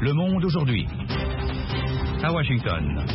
Le Monde aujourd'hui. À Washington.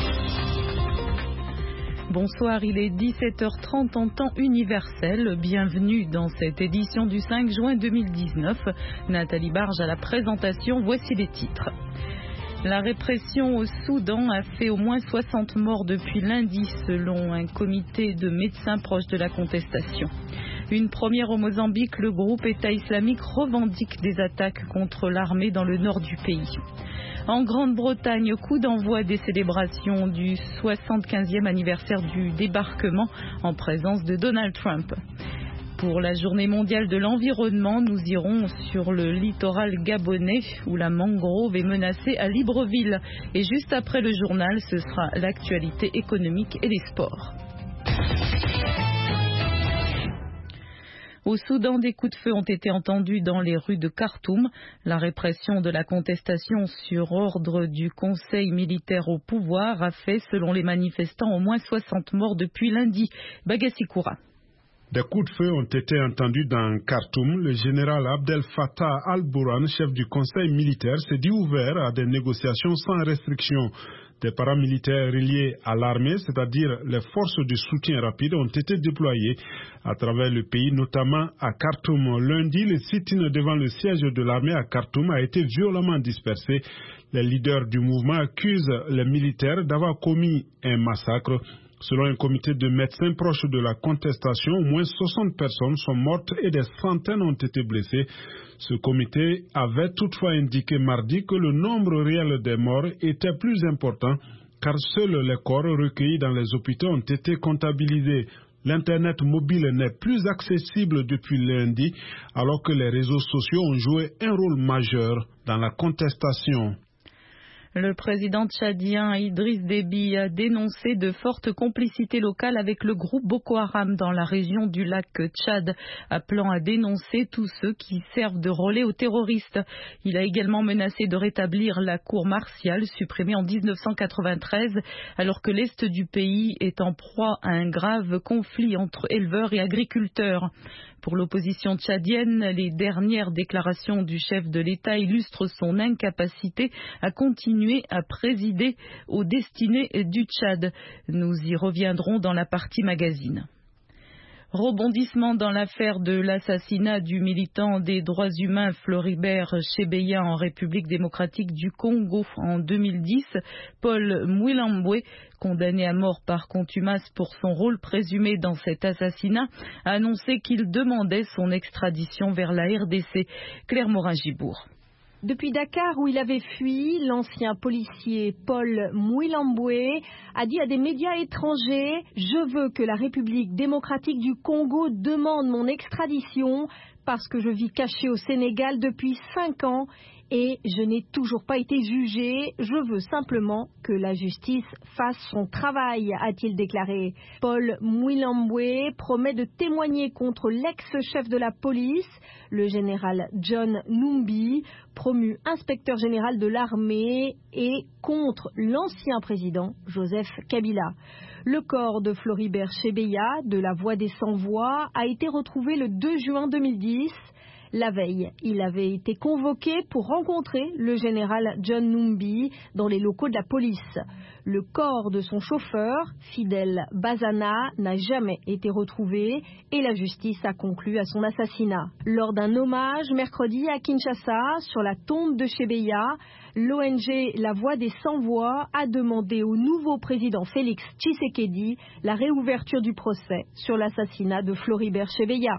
Bonsoir, il est 17h30 en temps universel. Bienvenue dans cette édition du 5 juin 2019. Nathalie Barge à la présentation, voici les titres. La répression au Soudan a fait au moins 60 morts depuis lundi, selon un comité de médecins proches de la contestation. Une première au Mozambique, le groupe État islamique revendique des attaques contre l'armée dans le nord du pays. En Grande-Bretagne, coup d'envoi des célébrations du 75e anniversaire du débarquement en présence de Donald Trump. Pour la journée mondiale de l'environnement, nous irons sur le littoral gabonais où la mangrove est menacée à Libreville. Et juste après le journal, ce sera l'actualité économique et les sports. Au Soudan, des coups de feu ont été entendus dans les rues de Khartoum. La répression de la contestation sur ordre du Conseil militaire au pouvoir a fait, selon les manifestants, au moins 60 morts depuis lundi. Bagassi Koura. Des coups de feu ont été entendus dans Khartoum. Le général Abdel Fattah al-Burhan, chef du Conseil militaire, s'est dit ouvert à des négociations sans restriction. Des paramilitaires reliés à l'armée, c'est-à-dire les forces de soutien rapide, ont été déployés à travers le pays, notamment à Khartoum. Lundi, le sit-in devant le siège de l'armée à Khartoum a été violemment dispersé. Les leaders du mouvement accusent les militaires d'avoir commis un massacre. Selon un comité de médecins proches de la contestation, au moins 60 personnes sont mortes et des centaines ont été blessées. Ce comité avait toutefois indiqué mardi que le nombre réel des morts était plus important car seuls les corps recueillis dans les hôpitaux ont été comptabilisés. L'Internet mobile n'est plus accessible depuis lundi alors que les réseaux sociaux ont joué un rôle majeur dans la contestation. Le président tchadien Idriss Déby a dénoncé de fortes complicités locales avec le groupe Boko Haram dans la région du lac Tchad, appelant à dénoncer tous ceux qui servent de relais aux terroristes. Il a également menacé de rétablir la cour martiale supprimée en 1993, alors que l'est du pays est en proie à un grave conflit entre éleveurs et agriculteurs. Pour l'opposition tchadienne, les dernières déclarations du chef de l'État illustrent son incapacité à continuer à présider aux destinées du Tchad. Nous y reviendrons dans la partie magazine. Rebondissement dans l'affaire de l'assassinat du militant des droits humains Floribert Chebeya en République démocratique du Congo en 2010. Paul Mwilambwe, condamné à mort par contumace pour son rôle présumé dans cet assassinat, a annoncé qu'il demandait son extradition vers la RDC. Claire Morin-Gibourg. Depuis Dakar, où il avait fui, l'ancien policier Paul Mwilambwe a dit à des médias étrangers « Je veux que la République démocratique du Congo demande mon extradition parce que je vis caché au Sénégal depuis 5 ans et je n'ai toujours pas été jugé. Je veux simplement que la justice fasse son travail », a-t-il déclaré. Paul Mwilambwe promet de témoigner contre l'ex-chef de la police, le général John Numbi, promu inspecteur général de l'armée, et contre l'ancien président Joseph Kabila. Le corps de Floribert Chebeya, de la Voix des Sans-Voix, a été retrouvé le 2 juin 2010. La veille, il avait été convoqué pour rencontrer le général John Numbi dans les locaux de la police. Le corps de son chauffeur, Fidel Bazana, n'a jamais été retrouvé et la justice a conclu à son assassinat. Lors d'un hommage mercredi à Kinshasa sur la tombe de Chebeya, l'ONG La Voix des Sans-Voix a demandé au nouveau président Félix Tshisekedi la réouverture du procès sur l'assassinat de Floribert Chebeya.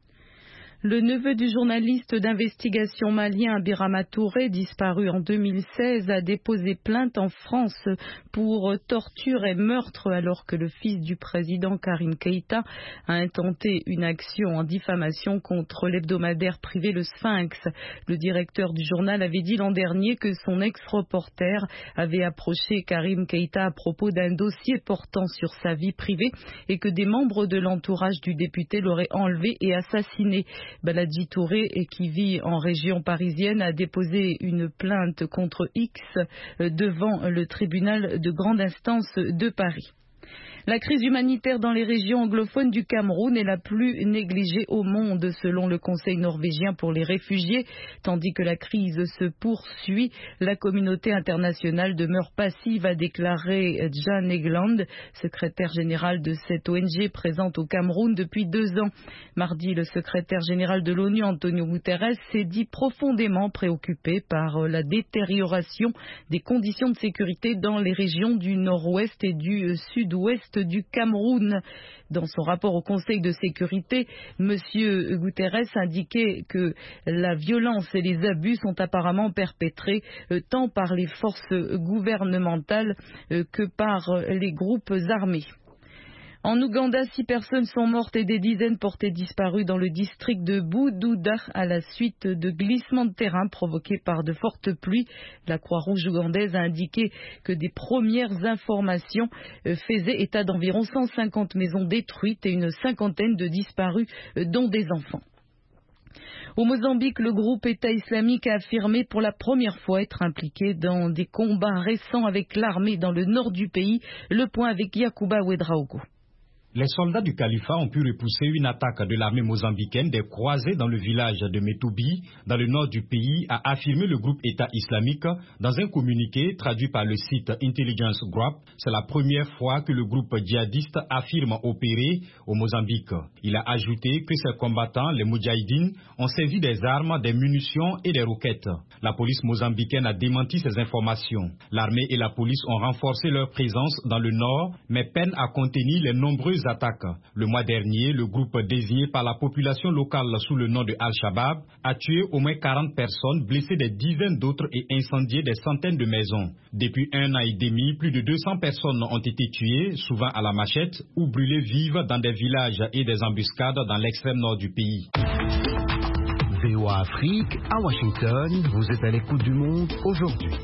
Le neveu du journaliste d'investigation malien Birama Touré, disparu en 2016, a déposé plainte en France pour torture et meurtre alors que le fils du président Karim Keïta a intenté une action en diffamation contre l'hebdomadaire privé Le Sphinx. Le directeur du journal avait dit l'an dernier que son ex-reporter avait approché Karim Keïta à propos d'un dossier portant sur sa vie privée et que des membres de l'entourage du député l'auraient enlevé et assassiné. Baladji Touré, qui vit en région parisienne, a déposé une plainte contre X devant le tribunal de grande instance de Paris. La crise humanitaire dans les régions anglophones du Cameroun est la plus négligée au monde, selon le Conseil norvégien pour les réfugiés. Tandis que la crise se poursuit, la communauté internationale demeure passive, a déclaré Jan Egeland, secrétaire général de cette ONG présente au Cameroun depuis 2 ans. Mardi, le secrétaire général de l'ONU, Antonio Guterres, s'est dit profondément préoccupé par la détérioration des conditions de sécurité dans les régions du nord-ouest et du sud-ouest du Cameroun. Dans son rapport au Conseil de sécurité, M. Guterres indiquait que la violence et les abus sont apparemment perpétrés tant par les forces gouvernementales que par les groupes armés. En Ouganda, 6 personnes sont mortes et des dizaines portées disparues dans le district de Bududa à la suite de glissements de terrain provoqués par de fortes pluies. La Croix-Rouge ougandaise a indiqué que des premières informations faisaient état d'environ 150 maisons détruites et une cinquantaine de disparus, dont des enfants. Au Mozambique, le groupe État islamique a affirmé pour la première fois être impliqué dans des combats récents avec l'armée dans le nord du pays. Le point avec Yacouba Ouedraogo. Les soldats du califat ont pu repousser une attaque de l'armée mozambicaine des croisés dans le village de Metoubi, dans le nord du pays, a affirmé le groupe État islamique dans un communiqué traduit par le site Intelligence Group. C'est la première fois que le groupe djihadiste affirme opérer au Mozambique. Il a ajouté que ses combattants, les Moudjahidines, ont servi des armes, des munitions et des roquettes. La police mozambicaine a démenti ces informations. L'armée et la police ont renforcé leur présence dans le nord, mais peinent à contenir les nombreuses attaques. Le mois dernier, le groupe désigné par la population locale sous le nom de Al-Shabaab a tué au moins 40 personnes, blessé des dizaines d'autres et incendié des centaines de maisons. Depuis 1 an et demi, plus de 200 personnes ont été tuées, souvent à la machette, ou brûlées vives dans des villages et des embuscades dans l'extrême nord du pays. VOA Afrique, à Washington, vous êtes à l'écoute du monde aujourd'hui.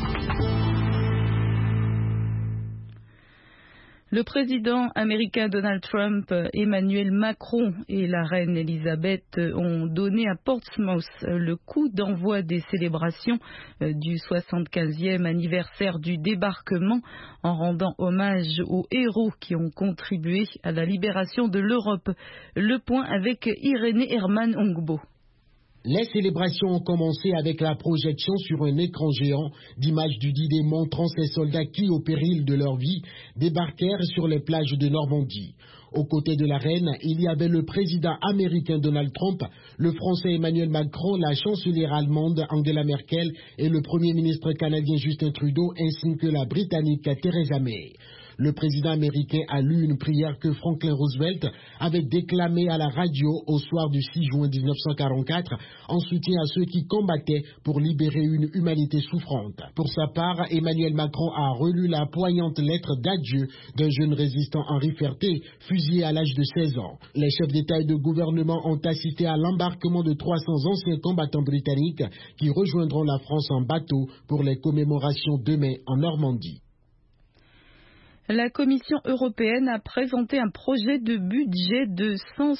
Le président américain Donald Trump, Emmanuel Macron et la reine Elisabeth ont donné à Portsmouth le coup d'envoi des célébrations du 75e anniversaire du débarquement en rendant hommage aux héros qui ont contribué à la libération de l'Europe. Le point avec Irénée Herman Ongbo. Les célébrations ont commencé avec la projection sur un écran géant d'images du D-Day montrant ces soldats qui, au péril de leur vie, débarquèrent sur les plages de Normandie. Aux côtés de la reine, il y avait le président américain Donald Trump, le français Emmanuel Macron, la chancelière allemande Angela Merkel et le premier ministre canadien Justin Trudeau, ainsi que la britannique Theresa May. Le président américain a lu une prière que Franklin Roosevelt avait déclamée à la radio au soir du 6 juin 1944 en soutien à ceux qui combattaient pour libérer une humanité souffrante. Pour sa part, Emmanuel Macron a relu la poignante lettre d'adieu d'un jeune résistant Henri Ferté, fusillé à l'âge de 16 ans. Les chefs d'État et de gouvernement ont assisté à l'embarquement de 300 anciens combattants britanniques qui rejoindront la France en bateau pour les commémorations demain en Normandie. La Commission européenne a présenté un projet de budget de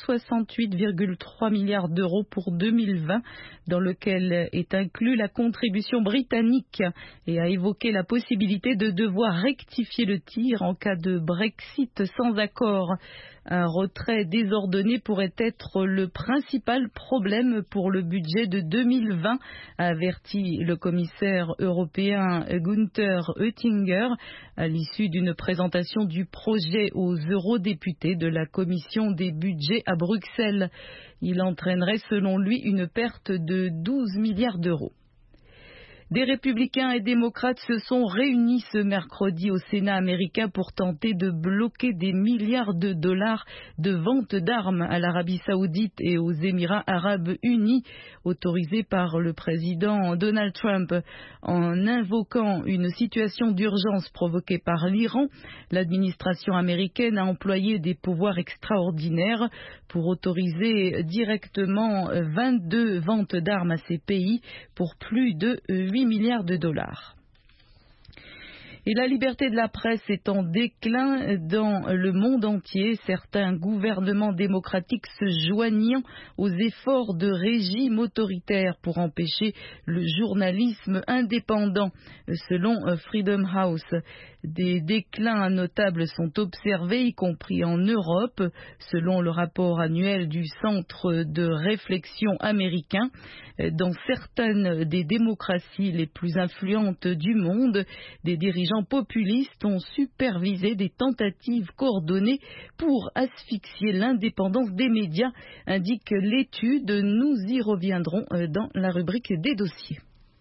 168,3 milliards d'euros pour 2020, dans lequel est inclus la contribution britannique, et a évoqué la possibilité de devoir rectifier le tir en cas de Brexit sans accord. Un retrait désordonné pourrait être le principal problème pour le budget de 2020, a averti le commissaire européen Günther Oettinger à l'issue d'une présentation du projet aux eurodéputés de la commission des budgets à Bruxelles. Il entraînerait selon lui une perte de 12 milliards d'euros. Des républicains et démocrates se sont réunis ce mercredi au Sénat américain pour tenter de bloquer des milliards de dollars de vente d'armes à l'Arabie Saoudite et aux Émirats Arabes Unis, autorisés par le président Donald Trump. En invoquant une situation d'urgence provoquée par l'Iran, l'administration américaine a employé des pouvoirs extraordinaires pour autoriser directement 22 ventes d'armes à ces pays pour plus de 8 milliards de dollars. Et la liberté de la presse est en déclin dans le monde entier, certains gouvernements démocratiques se joignant aux efforts de régimes autoritaires pour empêcher le journalisme indépendant. Selon Freedom House, des déclins notables sont observés, y compris en Europe, selon le rapport annuel du Centre de réflexion américain. Dans certaines des démocraties les plus influentes du monde, des dirigeants populistes ont supervisé des tentatives coordonnées pour asphyxier l'indépendance des médias, indique l'étude. Nous y reviendrons dans la rubrique des dossiers.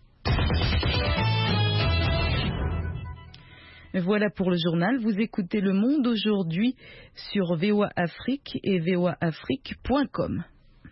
Voilà pour le journal. Vous écoutez Le Monde aujourd'hui sur VOA Afrique et voaafrique.com.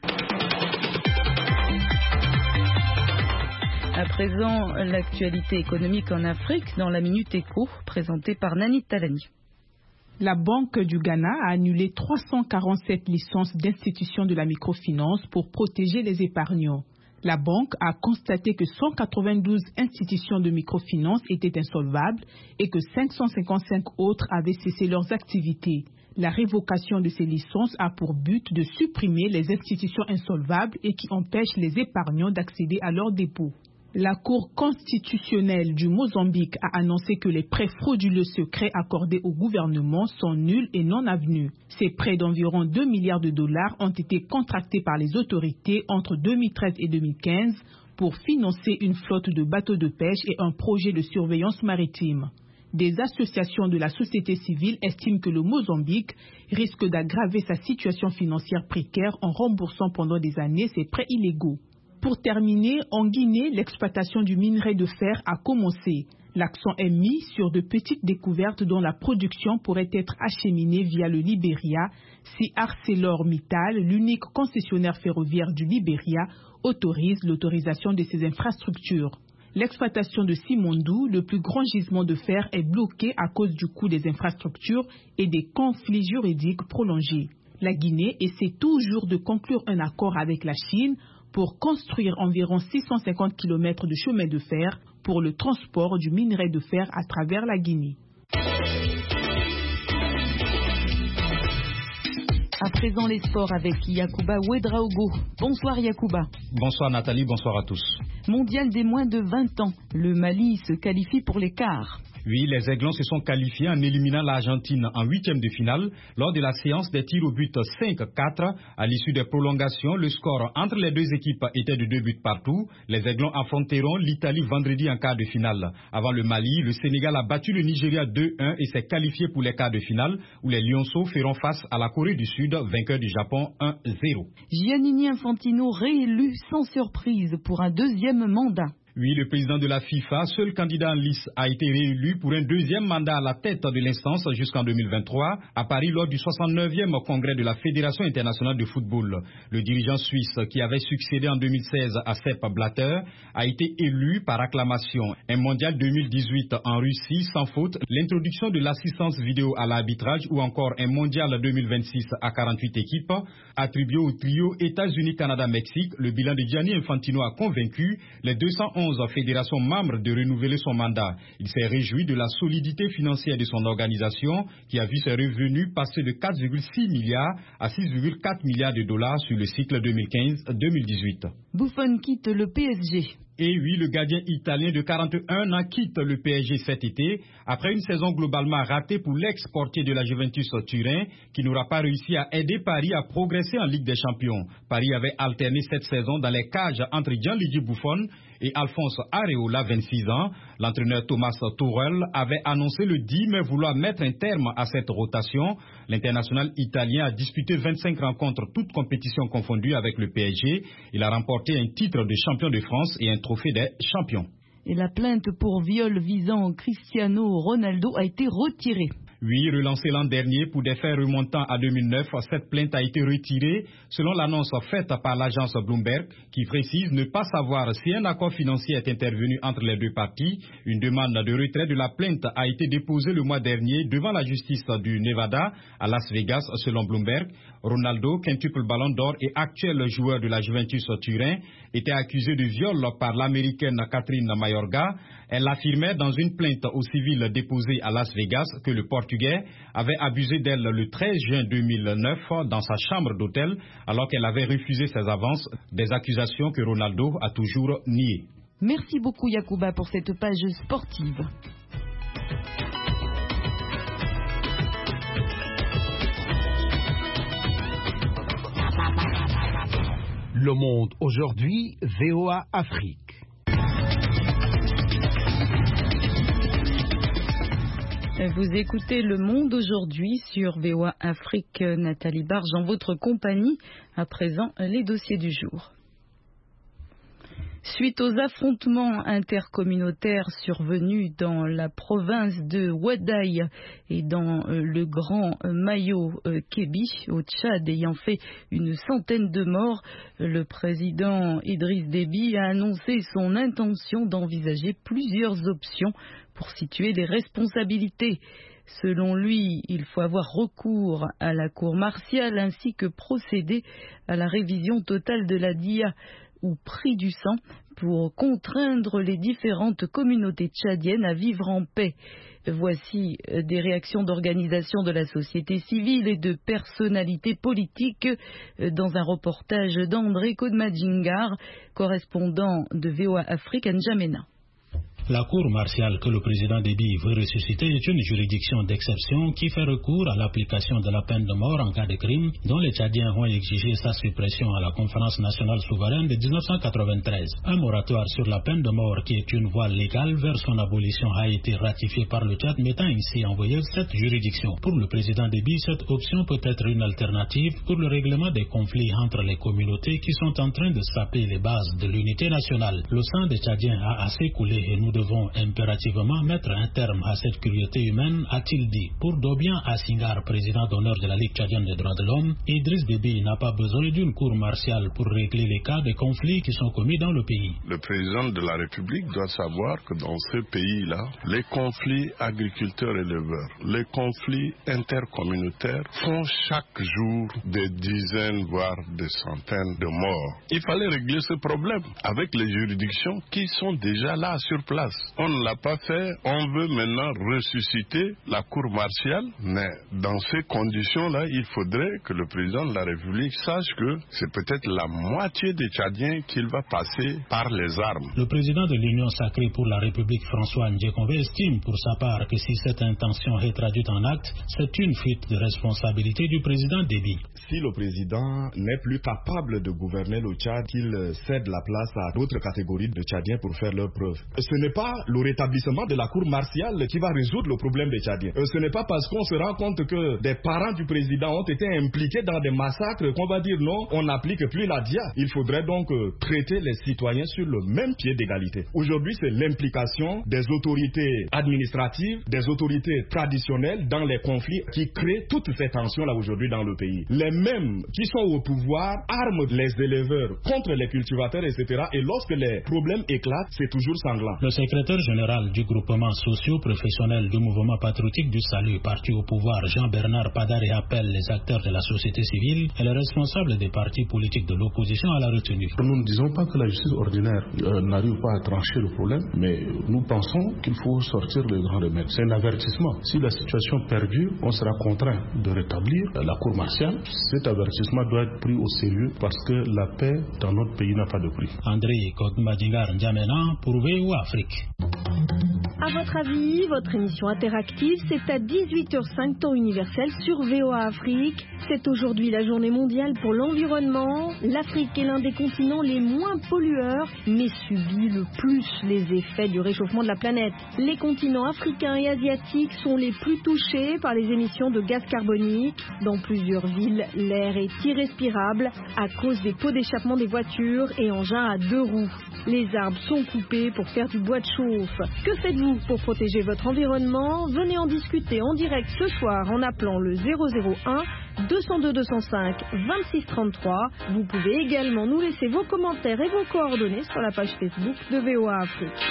À présent, l'actualité économique en Afrique dans la Minute Éco, présentée par Nani Talani. La Banque du Ghana a annulé 347 licences d'institutions de la microfinance pour protéger les épargnants. La banque a constaté que 192 institutions de microfinance étaient insolvables et que 555 autres avaient cessé leurs activités. La révocation de ces licences a pour but de supprimer les institutions insolvables et qui empêchent les épargnants d'accéder à leurs dépôts. La Cour constitutionnelle du Mozambique a annoncé que les prêts frauduleux secrets accordés au gouvernement sont nuls et non avenus. Ces prêts d'environ 2 milliards de dollars ont été contractés par les autorités entre 2013 et 2015 pour financer une flotte de bateaux de pêche et un projet de surveillance maritime. Des associations de la société civile estiment que le Mozambique risque d'aggraver sa situation financière précaire en remboursant pendant des années ses prêts illégaux. Pour terminer, en Guinée, l'exploitation du minerai de fer a commencé. L'accent est mis sur de petites découvertes dont la production pourrait être acheminée via le Libéria si ArcelorMittal, l'unique concessionnaire ferroviaire du Libéria, autorise l'autorisation de ces infrastructures. L'exploitation de Simandou, le plus grand gisement de fer, est bloquée à cause du coût des infrastructures et des conflits juridiques prolongés. La Guinée essaie toujours de conclure un accord avec la Chine pour construire environ 650 km de chemin de fer pour le transport du minerai de fer à travers la Guinée. À présent, les sports avec Yacouba Ouedraogo. Bonsoir Yacouba. Bonsoir Nathalie, bonsoir à tous. Mondial des moins de 20 ans. Le Mali se qualifie pour les quarts. Oui, les Aiglons se sont qualifiés en éliminant l'Argentine en huitième de finale lors de la séance des tirs au but 5-4. À l'issue des prolongations, le score entre les deux équipes était de 2 buts partout. Les Aiglons affronteront l'Italie vendredi en quart de finale. Avant le Mali, le Sénégal a battu le Nigeria 2-1 et s'est qualifié pour les quarts de finale où les Lionceaux feront face à la Corée du Sud, vainqueur du Japon 1-0. Giannini Infantino réélu sans surprise pour un deuxième mandat. Oui, le président de la FIFA, seul candidat en lice, a été réélu pour un deuxième mandat à la tête de l'instance jusqu'en 2023, à Paris lors du 69e congrès de la Fédération internationale de football. Le dirigeant suisse, qui avait succédé en 2016 à Sepp Blatter, a été élu par acclamation. Un mondial 2018 en Russie sans faute, l'introduction de l'assistance vidéo à l'arbitrage ou encore un mondial 2026 à 48 équipes, attribué au trio États-Unis-Canada-Mexique, le bilan de Gianni Infantino a convaincu les 211 fédérations membres de renouveler son mandat. Il s'est réjoui de la solidité financière de son organisation qui a vu ses revenus passer de 4,6 milliards à 6,4 milliards de dollars sur le cycle 2015-2018. Buffon quitte le PSG. Et oui, le gardien italien de 41 ans quitte le PSG cet été après une saison globalement ratée pour l'ex-portier de la Juventus Turin qui n'aura pas réussi à aider Paris à progresser en Ligue des Champions. Paris avait alterné cette saison dans les cages entre Gianluigi Buffon et Alphonse Areola, 26 ans. L'entraîneur Thomas Tuchel avait annoncé le 10 mai vouloir mettre un terme à cette rotation. L'international italien a disputé 25 rencontres, toutes compétitions confondues avec le PSG. Il a remporté un titre de champion de France et un trophée des champions. Et la plainte pour viol visant Cristiano Ronaldo a été retirée. Oui, relancée l'an dernier pour des faits remontant à 2009, cette plainte a été retirée selon l'annonce faite par l'agence Bloomberg qui précise ne pas savoir si un accord financier est intervenu entre les deux parties. Une demande de retrait de la plainte a été déposée le mois dernier devant la justice du Nevada à Las Vegas selon Bloomberg. Ronaldo, quintuple ballon d'or et actuel joueur de la Juventus Turin, était accusé de viol par l'américaine Catherine Mayorga. Elle affirmait dans une plainte au civil déposée à Las Vegas que le Portugais avait abusé d'elle le 13 juin 2009 dans sa chambre d'hôtel alors qu'elle avait refusé ses avances, des accusations que Ronaldo a toujours niées. Merci beaucoup Yacouba pour cette page sportive. Le Monde aujourd'hui, VOA Afrique. Vous écoutez Le Monde aujourd'hui sur VOA Afrique. Nathalie Barge en votre compagnie. À présent, les dossiers du jour. Suite aux affrontements intercommunautaires survenus dans la province de Ouaddaï et dans le Grand Mayo Kébi au Tchad ayant fait une centaine de morts, le président Idriss Déby a annoncé son intention d'envisager plusieurs options pour situer les responsabilités. Selon lui, il faut avoir recours à la cour martiale ainsi que procéder à la révision totale de la DIA ou prix du sang pour contraindre les différentes communautés tchadiennes à vivre en paix. Voici des réactions d'organisations de la société civile et de personnalités politiques dans un reportage d'André Kodmadjingar, correspondant de VOA Afrique à N'Djamena. La cour martiale que le président Déby veut ressusciter est une juridiction d'exception qui fait recours à l'application de la peine de mort en cas de crime dont les Tchadiens ont exigé sa suppression à la conférence nationale souveraine de 1993. Un moratoire sur la peine de mort qui est une voie légale vers son abolition a été ratifié par le Tchad, mettant ainsi en voyage cette juridiction. Pour le président Déby, cette option peut être une alternative pour le règlement des conflits entre les communautés qui sont en train de saper les bases de l'unité nationale. Le sang des Tchadiens a assez coulé et nous devons impérativement mettre un terme à cette cruauté humaine, a-t-il dit. Pour Dobian Assingar, président d'honneur de la Ligue tchadienne des droits de l'homme, Idriss Déby n'a pas besoin d'une cour martiale pour régler les cas de conflits qui sont commis dans le pays. Le président de la République doit savoir que dans ce pays-là, les conflits agriculteurs-éleveurs, les conflits intercommunautaires font chaque jour des dizaines, voire des centaines de morts. Il fallait régler ce problème avec les juridictions qui sont déjà là sur place. On ne l'a pas fait, on veut maintenant ressusciter la cour martiale, mais dans ces conditions-là, il faudrait que le président de la République sache que c'est peut-être la moitié des Tchadiens qu'il va passer par les armes. Le président de l'Union sacrée pour la République, François Ndjekonvé, estime pour sa part que si cette intention est traduite en acte, c'est une fuite de responsabilité du président Déby. Si le président n'est plus capable de gouverner le Tchad, qu'il cède la place à d'autres catégories de Tchadiens pour faire leurs preuves. Ce n'est pas le rétablissement de la cour martiale qui va résoudre le problème des Tchadiens. Ce n'est pas parce qu'on se rend compte que des parents du président ont été impliqués dans des massacres qu'on va dire non, on n'applique plus la DIA. Il faudrait donc traiter les citoyens sur le même pied d'égalité. Aujourd'hui, c'est l'implication des autorités administratives, des autorités traditionnelles dans les conflits qui créent toutes ces tensions-là aujourd'hui dans le pays. Les mêmes qui sont au pouvoir arment les éleveurs contre les cultivateurs, etc. Et lorsque les problèmes éclatent, c'est toujours sanglant. Le secrétaire général du groupement socio-professionnel du mouvement patriotique du salut, parti au pouvoir, Jean-Bernard Padare, appelle les acteurs de la société civile et les responsables des partis politiques de l'opposition à la retenue. Nous ne disons pas que la justice ordinaire n'arrive pas à trancher le problème, mais nous pensons qu'il faut sortir le grand remède. C'est un avertissement. Si la situation perdure, on sera contraint de rétablir la cour martiale. Cet avertissement doit être pris au sérieux parce que la paix dans notre pays n'a pas de prix. André Kodmadjingar N'Djamena pour VOA Afrique. À votre avis, votre émission interactive, c'est à 18h05 temps universel sur VOA Afrique. C'est aujourd'hui la journée mondiale pour l'environnement. L'Afrique est l'un des continents les moins pollueurs, mais subit le plus les effets du réchauffement de la planète. Les continents africains et asiatiques sont les plus touchés par les émissions de gaz carbonique. Dans plusieurs villes, l'air est irrespirable à cause des pots d'échappement des voitures et engins à deux roues. Les arbres sont coupés pour faire du bois de chauffe. Que faites-vous tout pour protéger votre environnement? Venez en discuter en direct ce soir en appelant le 001 202 205 26 33. Vous pouvez également nous laisser vos commentaires et vos coordonnées sur la page Facebook de VOA Afrique.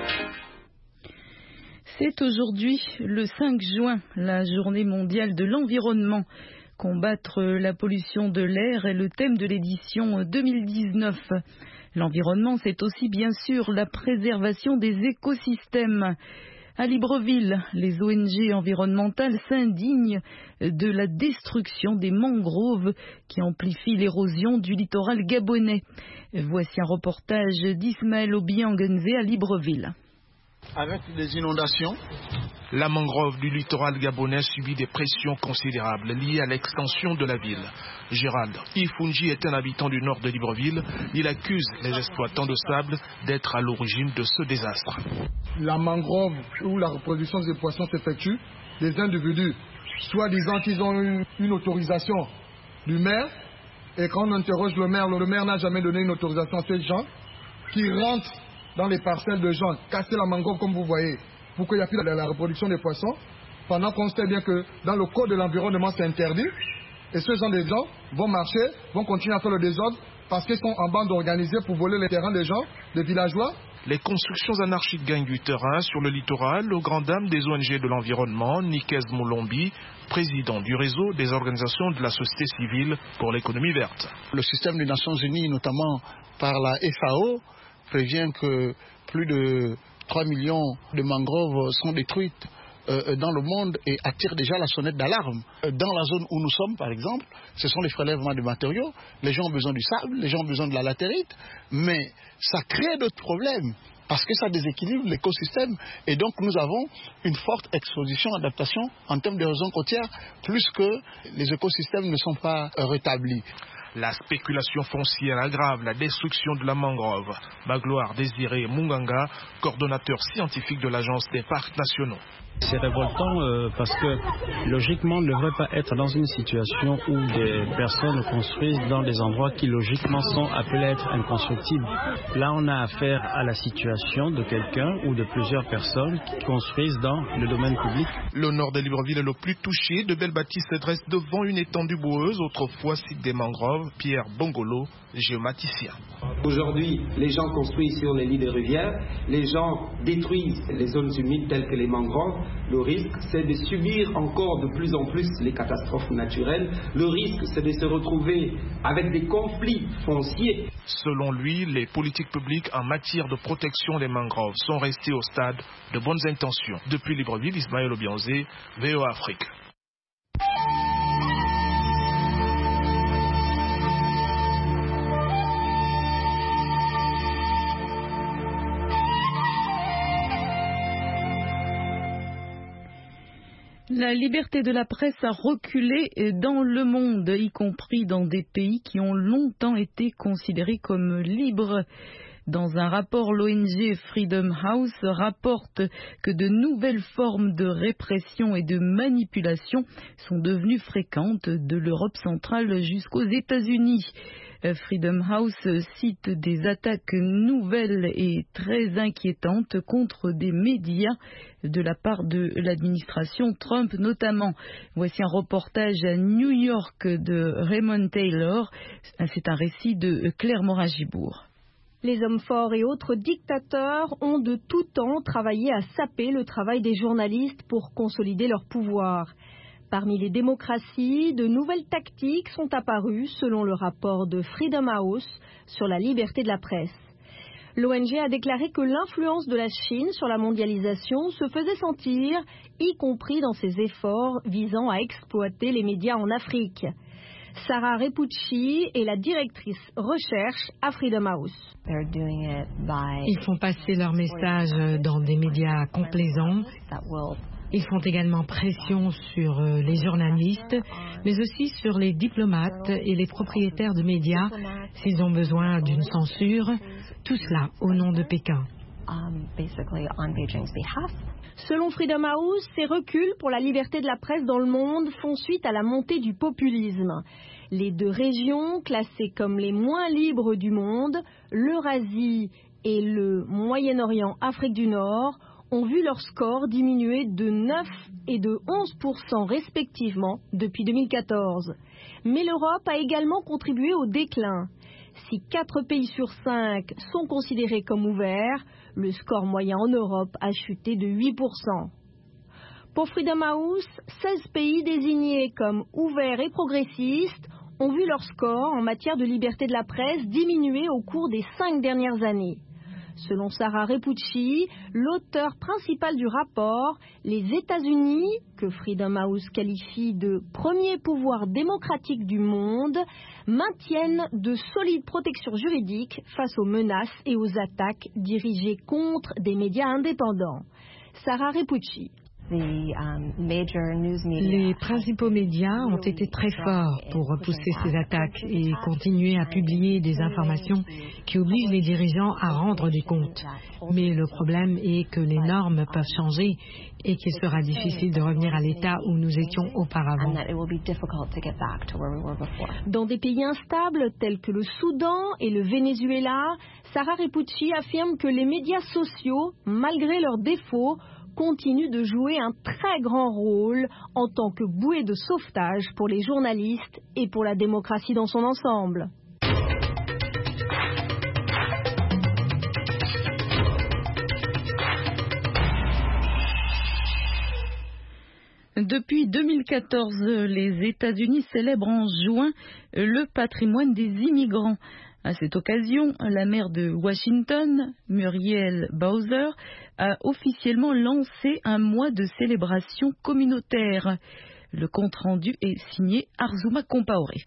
C'est aujourd'hui le 5 juin, la journée mondiale de l'environnement. Combattre la pollution de l'air est le thème de l'édition 2019. L'environnement, c'est aussi bien sûr la préservation des écosystèmes. À Libreville, les ONG environnementales s'indignent de la destruction des mangroves qui amplifie l'érosion du littoral gabonais. Voici un reportage d'Ismaël Obiangenze à Libreville. Avec des inondations, la mangrove du littoral gabonais subit des pressions considérables liées à l'extension de la ville. Gérald Ifunji est un habitant du nord de Libreville. Il accuse les exploitants de sable d'être à l'origine de ce désastre. La mangrove où la reproduction des poissons s'effectue, des individus, soi-disant qu'ils ont une autorisation du maire, et quand on interroge le maire n'a jamais donné une autorisation à ces gens qui rentrent dans les parcelles de gens, casser la mangrove comme vous voyez, pour qu'il n'y ait plus la reproduction des poissons, pendant qu'on sait bien que dans le code de l'environnement c'est interdit, et ce genre de gens vont marcher, vont continuer à faire le désordre, parce qu'ils sont en bande organisée pour voler les terrains des gens, des villageois. Les constructions anarchiques gagnent du terrain sur le littoral, aux grandes dames des ONG de l'environnement. Nikez Moulombi, président du réseau des organisations de la société civile pour l'économie verte. Le système des Nations Unies, notamment par la FAO, prévient que plus de 3 millions de mangroves sont détruites dans le monde et attire déjà la sonnette d'alarme. Dans la zone où nous sommes, par exemple, ce sont les prélèvements de matériaux. Les gens ont besoin du sable, les gens ont besoin de la latérite, mais ça crée d'autres problèmes parce que ça déséquilibre l'écosystème. Et donc nous avons une forte exposition, adaptation en termes d'érosion côtière, plus que les écosystèmes ne sont pas rétablis. La spéculation foncière aggrave la destruction de la mangrove. Magloire Désiré Munganga, coordonnateur scientifique de l'Agence des parcs nationaux. C'est révoltant parce que logiquement on ne devrait pas être dans une situation où des personnes construisent dans des endroits qui logiquement sont appelés à être inconstructibles. Là on a affaire à la situation de quelqu'un ou de plusieurs personnes qui construisent dans le domaine public. Le nord de Libreville est le plus touché. De belles bâtisses se dressent devant une étendue boueuse, autrefois site des mangroves. Pierre Bongolo, géomaticien. Aujourd'hui, les gens construisent sur les lits des rivières, les gens détruisent les zones humides telles que les mangroves. Le risque, c'est de subir encore de plus en plus les catastrophes naturelles. Le risque, c'est de se retrouver avec des conflits fonciers. Selon lui, les politiques publiques en matière de protection des mangroves sont restées au stade de bonnes intentions. Depuis Libreville, Ismaël Obianze, VOA Afrique. La liberté de la presse a reculé dans le monde, y compris dans des pays qui ont longtemps été considérés comme libres. Dans un rapport, l'ONG Freedom House rapporte que de nouvelles formes de répression et de manipulation sont devenues fréquentes de l'Europe centrale jusqu'aux États-Unis. Freedom House cite des attaques nouvelles et très inquiétantes contre des médias de la part de l'administration Trump notamment. Voici un reportage à New York de Raymond Taylor. C'est un récit de Claire Morin-Gibourg. Les hommes forts et autres dictateurs ont de tout temps travaillé à saper le travail des journalistes pour consolider leur pouvoir. Parmi les démocraties, de nouvelles tactiques sont apparues selon le rapport de Freedom House sur la liberté de la presse. L'ONG a déclaré que l'influence de la Chine sur la mondialisation se faisait sentir, y compris dans ses efforts visant à exploiter les médias en Afrique. Sarah Repucci est la directrice recherche à Freedom House. Ils font passer leur message dans des médias complaisants. Ils font également pression sur les journalistes, mais aussi sur les diplomates et les propriétaires de médias s'ils ont besoin d'une censure, tout cela au nom de Pékin. Selon Freedom House, ces reculs pour la liberté de la presse dans le monde font suite à la montée du populisme. Les deux régions, classées comme les moins libres du monde, l'Eurasie et le Moyen-Orient, Afrique du Nord, ont vu leur score diminuer de 9 et de 11% respectivement depuis 2014. Mais l'Europe a également contribué au déclin. Si 4 pays sur 5 sont considérés comme ouverts, le score moyen en Europe a chuté de 8%. Pour Freedom House, 16 pays désignés comme ouverts et progressistes ont vu leur score en matière de liberté de la presse diminuer au cours des 5 dernières années. Selon Sarah Repucci, l'auteur principal du rapport, les États-Unis, que Freedom House qualifie de premier pouvoir démocratique du monde, maintiennent de solides protections juridiques face aux menaces et aux attaques dirigées contre des médias indépendants. Sarah Repucci. Les principaux médias ont été très forts pour repousser ces attaques et continuer à publier des informations qui obligent les dirigeants à rendre des comptes. Mais le problème est que les normes peuvent changer et qu'il sera difficile de revenir à l'état où nous étions auparavant. Dans des pays instables tels que le Soudan et le Venezuela, Sarah Repucci affirme que les médias sociaux, malgré leurs défauts, continue de jouer un très grand rôle en tant que bouée de sauvetage pour les journalistes et pour la démocratie dans son ensemble. Depuis 2014, les États-Unis célèbrent en juin le patrimoine des immigrants. À cette occasion, la maire de Washington, Muriel Bowser, a officiellement lancé un mois de célébration communautaire. Le compte-rendu est signé Arzuma Compaoré.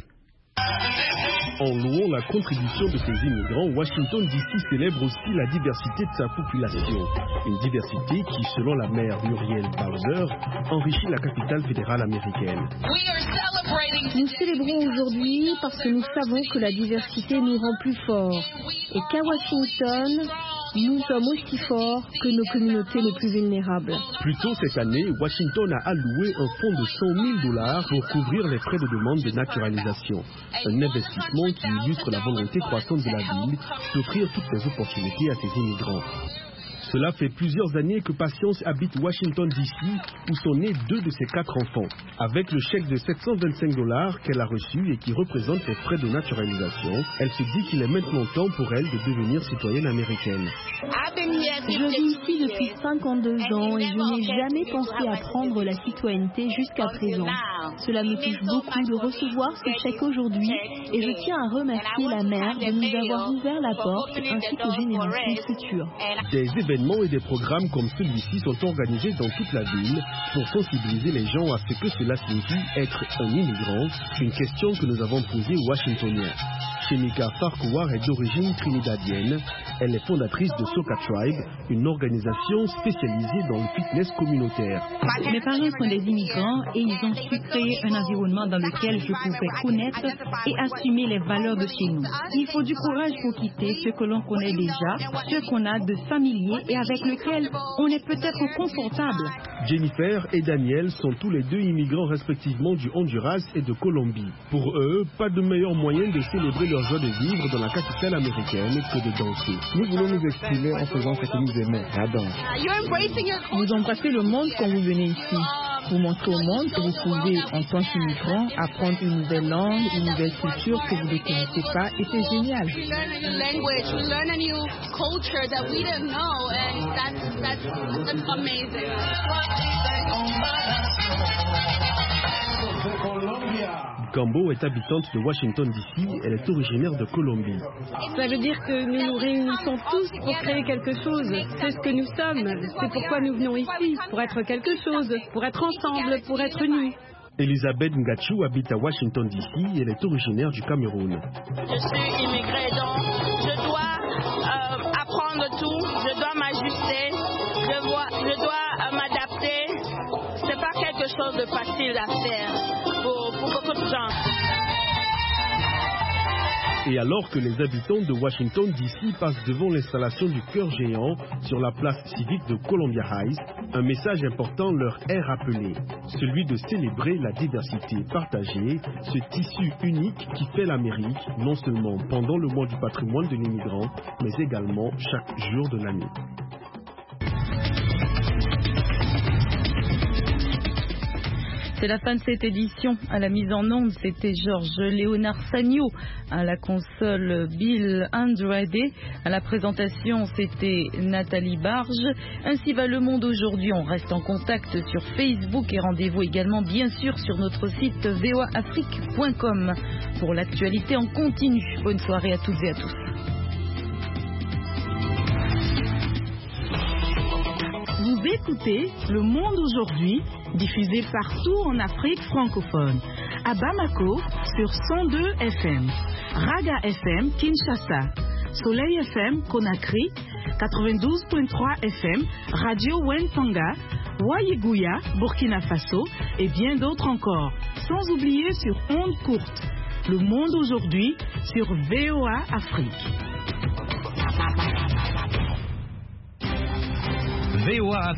En louant la contribution de ces immigrants, Washington DC célèbre aussi la diversité de sa population. Une diversité qui, selon la maire Muriel Bowser, enrichit la capitale fédérale américaine. Nous célébrons aujourd'hui parce que nous savons que la diversité nous rend plus forts et qu'à Washington, nous sommes aussi forts que nos communautés les plus vulnérables. Plus tôt cette année, Washington a alloué un fonds de $100 000 pour couvrir les frais de demande de naturalisation. Un investissement qui illustre la volonté croissante de la ville d'offrir toutes les opportunités à ses immigrants. Cela fait plusieurs années que Patience habite Washington DC, où sont nés 2 de ses 4 enfants. Avec le chèque de $725 qu'elle a reçu et qui représente ses frais de naturalisation, elle se dit qu'il est maintenant temps pour elle de devenir citoyenne américaine. Je vis ici depuis 52 ans et je n'ai jamais pensé à prendre la citoyenneté jusqu'à présent. Cela me touche beaucoup de recevoir ce chèque aujourd'hui et je tiens à remercier la maire de nous avoir ouvert la porte ainsi qu'aux générations futures. Des événements et des programmes comme celui-ci sont organisés dans toute la ville pour sensibiliser les gens à ce que cela signifie être un immigrant, une question que nous avons posée aux Washingtoniens. Shemika Farquhar est d'origine trinidadienne. Elle est fondatrice de Soca Tribe, une organisation spécialisée dans le fitness communautaire. Mes parents sont des immigrants et ils ont su créer un environnement dans lequel je pouvais connaître et assumer les valeurs de chez nous. Il faut du courage pour quitter ce que l'on connaît déjà, ce qu'on a de familier et avec lequel on est peut-être confortable. Jennifer et Daniel sont tous les 2 immigrants respectivement du Honduras et de Colombie. Pour eux, pas de meilleur moyen de célébrer leur joie de vivre dans la capitale américaine que de danser. Nous voulons nous exprimer en faisant ce que nous aimons, la danse. Vous embrassez le monde quand vous venez ici. Vous montrez au monde que vous pouvez, en tant qu'immigrant, apprendre une nouvelle langue, une nouvelle culture que vous ne connaissez pas, et c'est génial. Gambo est habitante de Washington DC, elle est originaire de Colombie. Ça veut dire que nous nous réunissons tous pour créer quelque chose. C'est ce que nous sommes. C'est pourquoi nous venons ici, pour être quelque chose, pour être ensemble, pour être unis. Elisabeth Ngachou habite à Washington DC, elle est originaire du Cameroun. Je suis immigrée, donc je dois apprendre tout, je dois m'ajuster, je dois m'adapter. C'est pas quelque chose de facile à faire pour beaucoup de gens. Et alors que les habitants de Washington DC passent devant l'installation du cœur géant sur la place civique de Columbia Heights, un message important leur est rappelé, celui de célébrer la diversité partagée, ce tissu unique qui fait l'Amérique, non seulement pendant le mois du patrimoine de l'immigrant, mais également chaque jour de l'année. C'est la fin de cette édition. À la mise en onde, c'était Georges-Léonard Sagno. À la console, Bill Andrade. À la présentation, c'était Nathalie Barge. Ainsi va le monde aujourd'hui. On reste en contact sur Facebook et rendez-vous également bien sûr sur notre site voaafrique.com pour l'actualité en continu. Bonne soirée à toutes et à tous. Vous écoutez Le Monde aujourd'hui, diffusé partout en Afrique francophone. À Bamako, sur 102 FM. Raga FM, Kinshasa. Soleil FM, Conakry. 92.3 FM. Radio Wentanga. Wayiguya, Burkina Faso. Et bien d'autres encore. Sans oublier sur ondes courtes. Le Monde aujourd'hui, sur VOA Afrique. VOA